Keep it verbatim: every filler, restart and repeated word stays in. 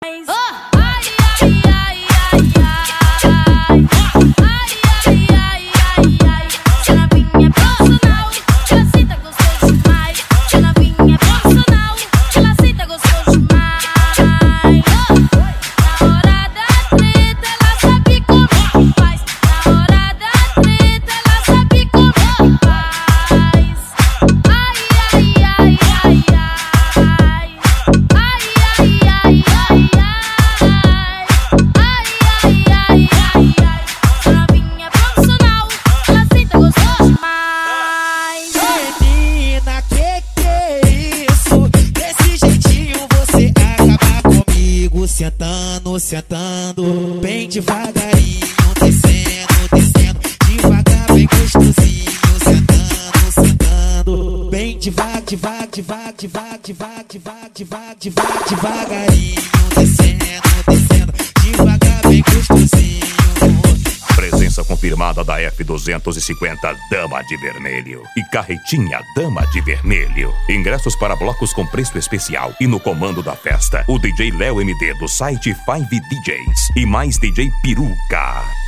Sentando, sentando, bem devagarinho, descendo, descendo, devagar, bem gostosinho. Sentando, sentando, bem devagar, devagar, devagar, devagar, devagar, devagar, devagar, devagar, devagarinho, descendo, descendo, devagar, bem gostosinho. Presença confirmada da F duzentos e cinquenta Dama de Vermelho e Carretinha Dama de Vermelho. Ingressos para blocos com preço especial. E no comando da festa, o D J Léo M D do site Five D Js e mais D J Peruca.